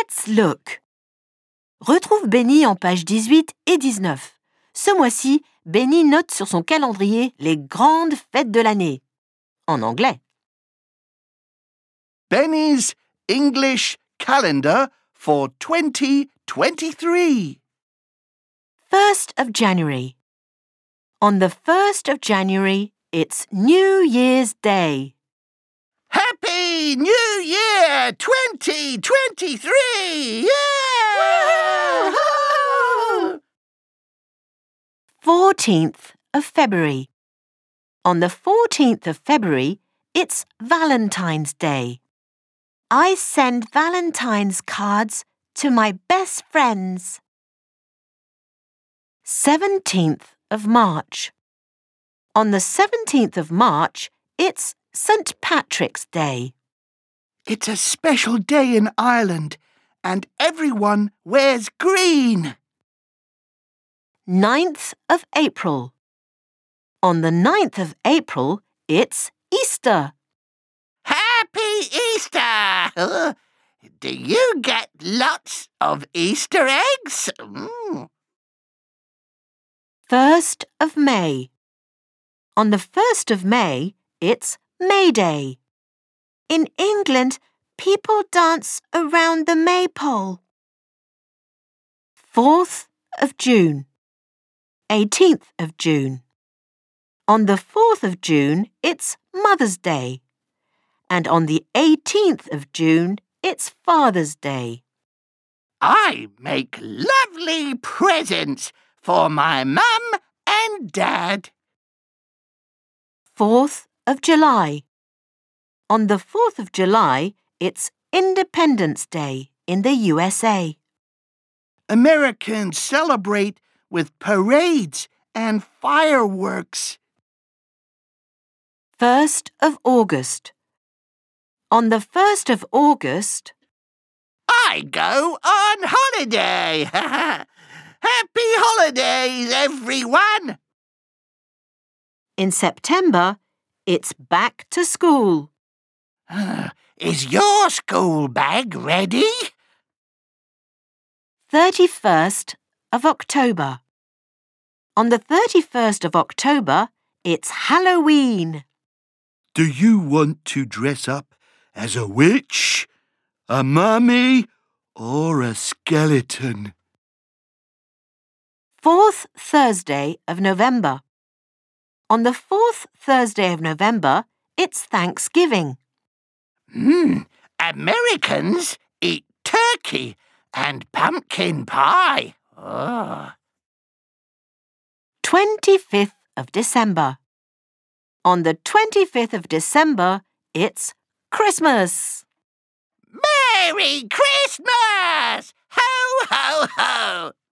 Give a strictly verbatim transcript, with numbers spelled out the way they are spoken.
Let's look. Retrouve Benny en pages dix-huit et dix-neuf. Ce mois-ci, Benny note sur son calendrier les grandes fêtes de l'année. En anglais. Benny's English calendar for twenty twenty-three. First of January. On the first of January, it's New Year's Day. Happy New Year twenty twenty-three! Yeah! Woo-hoo! fourteenth of February. On the fourteenth of February, it's Valentine's Day. I send Valentine's cards to my best friends. seventeenth of March. On the seventeenth of March, it's Saint Patrick's Day. It's a special day in Ireland, and everyone wears green. ninth of April. On the ninth of April, it's Easter. Happy Easter! Do you get lots of Easter eggs? Mm. first of May. On the first of May, it's May Day. In England, people dance around the maypole. fourth of June. eighteenth of June. On the fourth of June, it's Mother's Day. And on the eighteenth of June, it's Father's Day. I make lovely presents for my mum and dad. fourth of July. On the fourth of July, it's Independence Day in the U S A. Americans celebrate with parades and fireworks. first of August. On the first of August, I go on holiday. Happy holidays, everyone! in September, it's back to school. Uh, is your school bag ready? thirty-first of October. On the thirty-first of October, it's Halloween. Do you want to dress up as a witch, a mummy, or a skeleton? fourth Thursday of November. On the fourth Thursday of November, it's Thanksgiving. Mmm, Americans eat turkey and pumpkin pie. Oh. twenty-fifth of December. On the twenty-fifth of December, it's Christmas. Merry Christmas! Ho, ho, ho!